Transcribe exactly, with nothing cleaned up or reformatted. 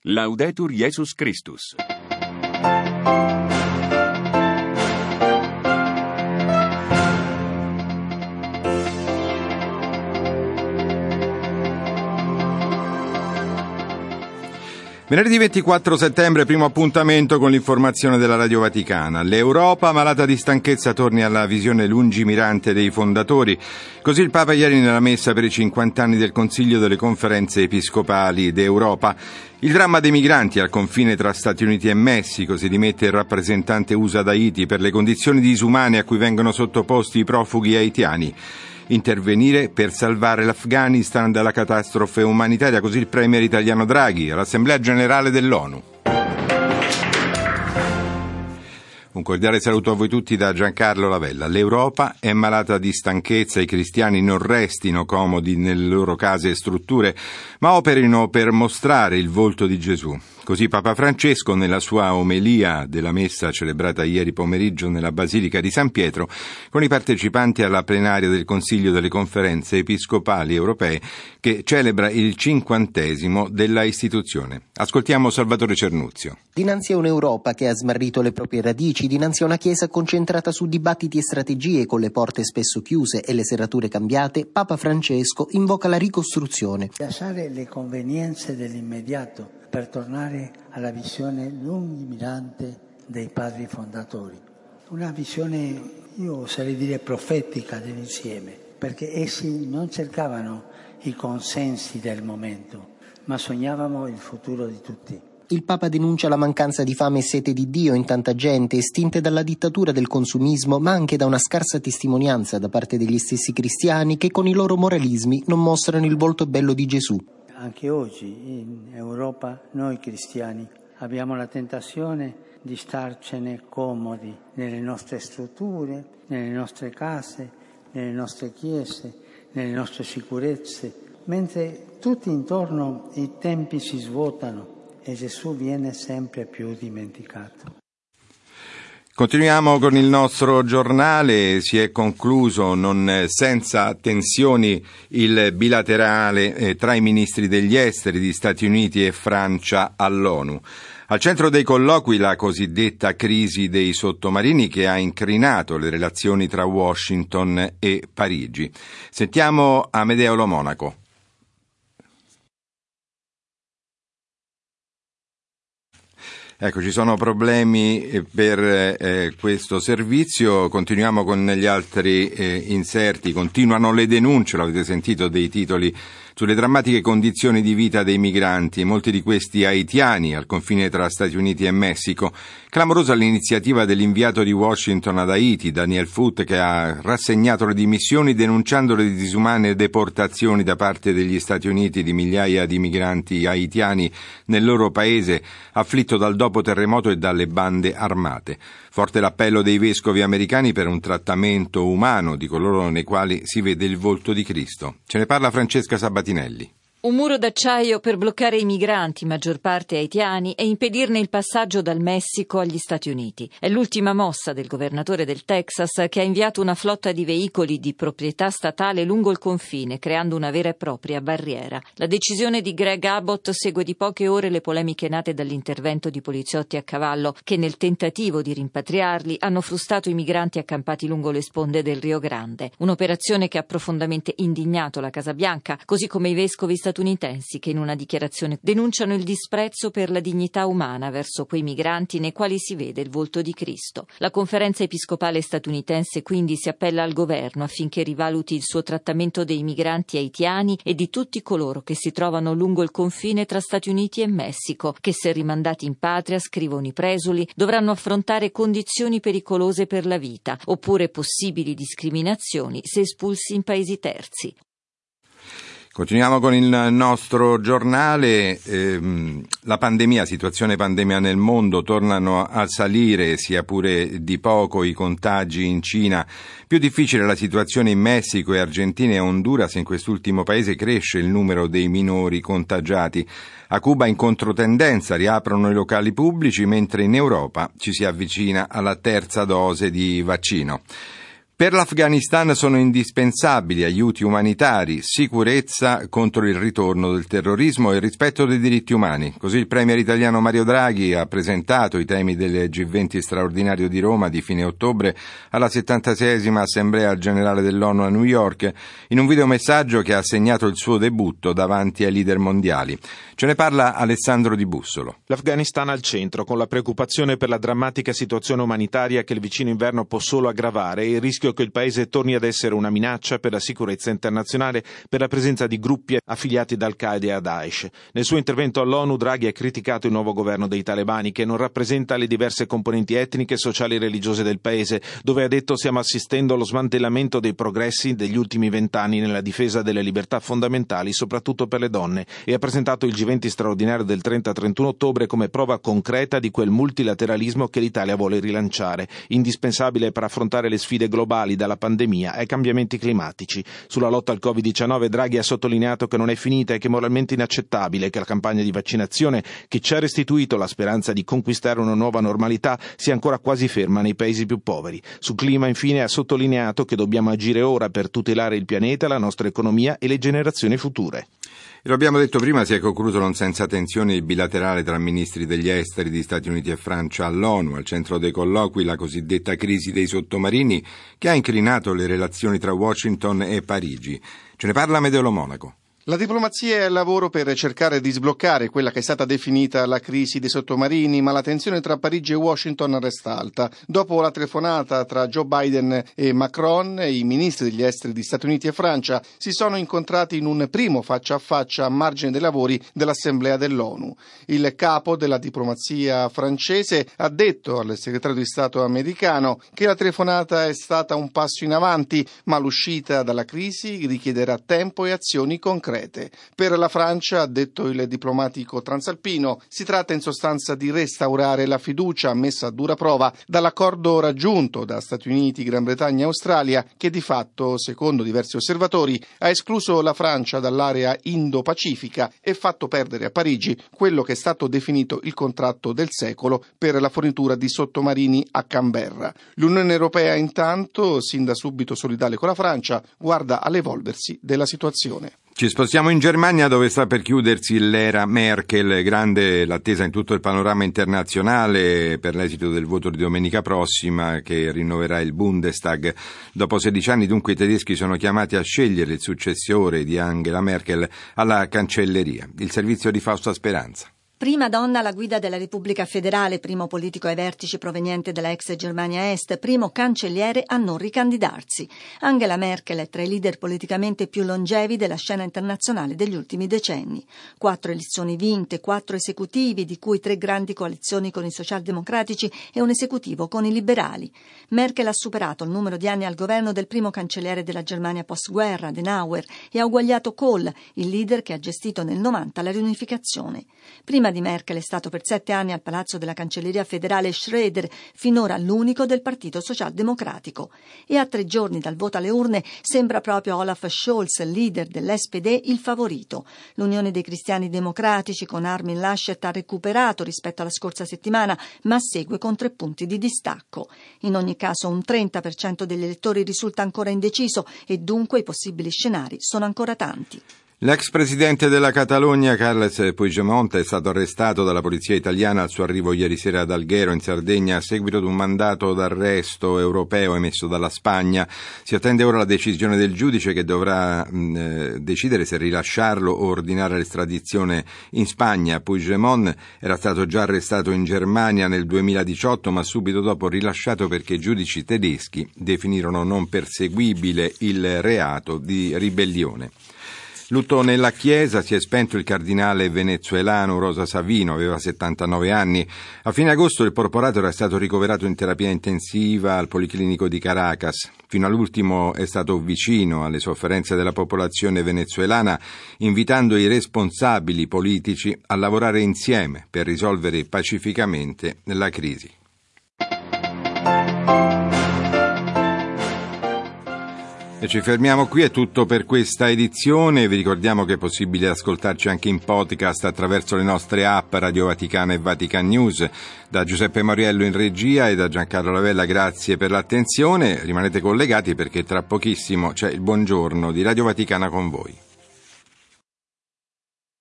Laudetur Jesus Christus. Venerdì ventiquattro settembre, primo appuntamento con l'informazione della Radio Vaticana. L'Europa malata di stanchezza torni alla visione lungimirante dei fondatori. Così il Papa ieri nella messa per i cinquanta anni del Consiglio delle Conferenze Episcopali d'Europa. Il dramma dei migranti al confine tra Stati Uniti e Messico, si dimette il rappresentante U S A ad Haiti per le condizioni disumane a cui vengono sottoposti i profughi haitiani. Intervenire per salvare l'Afghanistan dalla catastrofe umanitaria, così il premier italiano Draghi all'Assemblea Generale dell'ONU. Un cordiale saluto a voi tutti da Giancarlo Lavella. L'Europa è malata di stanchezza, i cristiani non restino comodi nelle loro case e strutture, ma operino per mostrare il volto di Gesù. Così Papa Francesco, nella sua omelia della messa celebrata ieri pomeriggio nella Basilica di San Pietro, con i partecipanti alla plenaria del Consiglio delle Conferenze Episcopali Europee, che celebra il cinquantesimo della istituzione. Ascoltiamo Salvatore Cernuzio. Dinanzi a un'Europa che ha smarrito le proprie radici, dinanzi a una Chiesa concentrata su dibattiti e strategie con le porte spesso chiuse e le serrature cambiate, Papa Francesco invoca la ricostruzione. Lasciare le convenienze dell'immediato per tornare alla visione lungimirante dei padri fondatori. Una visione, io oserei dire, profetica dell'insieme, perché essi non cercavano i consensi del momento, ma sognavano il futuro di tutti. Il Papa denuncia la mancanza di fame e sete di Dio in tanta gente, estinte dalla dittatura del consumismo, ma anche da una scarsa testimonianza da parte degli stessi cristiani che con i loro moralismi non mostrano il volto bello di Gesù. Anche oggi in Europa noi cristiani abbiamo la tentazione di starcene comodi nelle nostre strutture, nelle nostre case, nelle nostre chiese, nelle nostre sicurezze, mentre tutti intorno i tempi si svuotano e Gesù viene sempre più dimenticato. Continuiamo con il nostro giornale. Si è concluso non senza tensioni il bilaterale eh, tra i ministri degli esteri di Stati Uniti e Francia all'ONU. Al centro dei colloqui la cosiddetta crisi dei sottomarini che ha incrinato le relazioni tra Washington e Parigi. Sentiamo Amedeo Lo Monaco. Ecco, ci sono problemi per eh, questo servizio. Continuiamo con gli altri eh, inserti. Continuano le denunce, l'avete sentito, dei titoli sulle drammatiche condizioni di vita dei migranti, molti di questi haitiani al confine tra Stati Uniti e Messico. Clamorosa l'iniziativa dell'inviato di Washington ad Haiti, Daniel Foote, che ha rassegnato le dimissioni denunciando le disumane deportazioni da parte degli Stati Uniti di migliaia di migranti haitiani nel loro paese, afflitto dal dopo terremoto e dalle bande armate. Forte l'appello dei vescovi americani per un trattamento umano di coloro nei quali si vede il volto di Cristo. Ce ne parla Francesca Sabatinelli. Un muro d'acciaio per bloccare i migranti, maggior parte haitiani, e impedirne il passaggio dal Messico agli Stati Uniti. È l'ultima mossa del governatore del Texas, che ha inviato una flotta di veicoli di proprietà statale lungo il confine, creando una vera e propria barriera. La decisione di Greg Abbott segue di poche ore le polemiche nate dall'intervento di poliziotti a cavallo che, nel tentativo di rimpatriarli, hanno frustato i migranti accampati lungo le sponde del Rio Grande. Un'operazione che ha profondamente indignato la Casa Bianca, così come i vescovi statunitensi statunitensi che in una dichiarazione denunciano il disprezzo per la dignità umana verso quei migranti nei quali si vede il volto di Cristo. La conferenza episcopale statunitense quindi si appella al governo affinché rivaluti il suo trattamento dei migranti haitiani e di tutti coloro che si trovano lungo il confine tra Stati Uniti e Messico, che se rimandati in patria, scrivono i presuli, dovranno affrontare condizioni pericolose per la vita, oppure possibili discriminazioni se espulsi in paesi terzi. Continuiamo con il nostro giornale. Ehm, la pandemia, situazione pandemia nel mondo, tornano a salire, sia pure di poco, i contagi in Cina. Più difficile la situazione in Messico e Argentina e Honduras. In quest'ultimo paese cresce il numero dei minori contagiati. A Cuba in controtendenza riaprono i locali pubblici, mentre in Europa ci si avvicina alla terza dose di vaccino. Per l'Afghanistan sono indispensabili aiuti umanitari, sicurezza contro il ritorno del terrorismo e il rispetto dei diritti umani. Così il premier italiano Mario Draghi ha presentato i temi del G venti straordinario di Roma di fine ottobre alla settantaseiesima Assemblea Generale dell'ONU a New York in un videomessaggio che ha segnato il suo debutto davanti ai leader mondiali. Ce ne parla Alessandro Di Bussolo. L'Afghanistan al centro, con la preoccupazione per la drammatica situazione umanitaria che il vicino inverno può solo aggravare e il rischio che il paese torni ad essere una minaccia per la sicurezza internazionale per la presenza di gruppi affiliati ad Al-Qaeda e a Daesh. Nel suo intervento all'ONU Draghi ha criticato il nuovo governo dei talebani che non rappresenta le diverse componenti etniche, sociali e religiose del paese, dove ha detto stiamo assistendo allo smantellamento dei progressi degli ultimi vent'anni nella difesa delle libertà fondamentali, soprattutto per le donne, e ha presentato il G venti straordinario del trenta trentuno ottobre come prova concreta di quel multilateralismo che l'Italia vuole rilanciare, indispensabile per affrontare le sfide globali dalla pandemia ai cambiamenti climatici. Sulla lotta al covid diciannove Draghi ha sottolineato che non è finita e che è moralmente inaccettabile che la campagna di vaccinazione, che ci ha restituito la speranza di conquistare una nuova normalità, sia ancora quasi ferma nei paesi più poveri. Sul clima infine ha sottolineato che dobbiamo agire ora per tutelare il pianeta, la nostra economia e le generazioni future. E lo abbiamo detto prima, si è concluso non senza tensione il bilaterale tra ministri degli esteri di Stati Uniti e Francia all'ONU. Al centro dei colloqui la cosiddetta crisi dei sottomarini che ha inclinato le relazioni tra Washington e Parigi. Ce ne parla Medeo Monaco. La diplomazia è al lavoro per cercare di sbloccare quella che è stata definita la crisi dei sottomarini, ma la tensione tra Parigi e Washington resta alta. Dopo la telefonata tra Joe Biden e Macron, i ministri degli esteri di Stati Uniti e Francia si sono incontrati in un primo faccia a faccia a margine dei lavori dell'Assemblea dell'ONU. Il capo della diplomazia francese ha detto al segretario di Stato americano che la telefonata è stata un passo in avanti, ma l'uscita dalla crisi richiederà tempo e azioni concrete. Per la Francia, ha detto il diplomatico transalpino, si tratta in sostanza di restaurare la fiducia messa a dura prova dall'accordo raggiunto da Stati Uniti, Gran Bretagna e Australia, che di fatto, secondo diversi osservatori, ha escluso la Francia dall'area Indo-Pacifica e fatto perdere a Parigi quello che è stato definito il contratto del secolo per la fornitura di sottomarini a Canberra. L'Unione Europea, intanto, sin da subito solidale con la Francia, guarda all'evolversi della situazione. Ci spostiamo in Germania, dove sta per chiudersi l'era Merkel, grande l'attesa in tutto il panorama internazionale per l'esito del voto di domenica prossima che rinnoverà il Bundestag. Dopo sedici anni dunque i tedeschi sono chiamati a scegliere il successore di Angela Merkel alla cancelleria. Il servizio di Fausta Speranza. Prima donna alla guida della Repubblica Federale, primo politico ai vertici proveniente dalla ex Germania Est, primo cancelliere a non ricandidarsi. Angela Merkel è tra i leader politicamente più longevi della scena internazionale degli ultimi decenni. Quattro elezioni vinte, quattro esecutivi, di cui tre grandi coalizioni con i socialdemocratici e un esecutivo con i liberali. Merkel ha superato il numero di anni al governo del primo cancelliere della Germania postguerra, Adenauer, e ha uguagliato Kohl, il leader che ha gestito nel novanta la riunificazione. Prima di Merkel è stato per sette anni al palazzo della cancelleria federale Schröder, finora l'unico del Partito Socialdemocratico. E a tre giorni dal voto alle urne sembra proprio Olaf Scholz, leader dell'S P D, il favorito. L'Unione dei Cristiani Democratici con Armin Laschet ha recuperato rispetto alla scorsa settimana, ma segue con tre punti di distacco. In ogni caso un trenta per cento degli elettori risulta ancora indeciso e dunque i possibili scenari sono ancora tanti. L'ex presidente della Catalogna, Carles Puigdemont, è stato arrestato dalla polizia italiana al suo arrivo ieri sera ad Alghero, in Sardegna, a seguito di un mandato d'arresto europeo emesso dalla Spagna. Si attende ora la decisione del giudice che dovrà mh, decidere se rilasciarlo o ordinare l'estradizione in Spagna. Puigdemont era stato già arrestato in Germania nel duemiladiciotto, ma subito dopo rilasciato perché i giudici tedeschi definirono non perseguibile il reato di ribellione. Lutto nella Chiesa, si è spento il cardinale venezuelano Rosa Savino, aveva settantanove anni. A fine agosto il porporato era stato ricoverato in terapia intensiva al Policlinico di Caracas. Fino all'ultimo è stato vicino alle sofferenze della popolazione venezuelana, invitando i responsabili politici a lavorare insieme per risolvere pacificamente la crisi. E ci fermiamo qui, è tutto per questa edizione. Vi ricordiamo che è possibile ascoltarci anche in podcast attraverso le nostre app Radio Vaticana e Vatican News. Da Giuseppe Moriello in regia e da Giancarlo Lavella, grazie per l'attenzione. Rimanete collegati perché tra pochissimo c'è il buongiorno di Radio Vaticana con voi.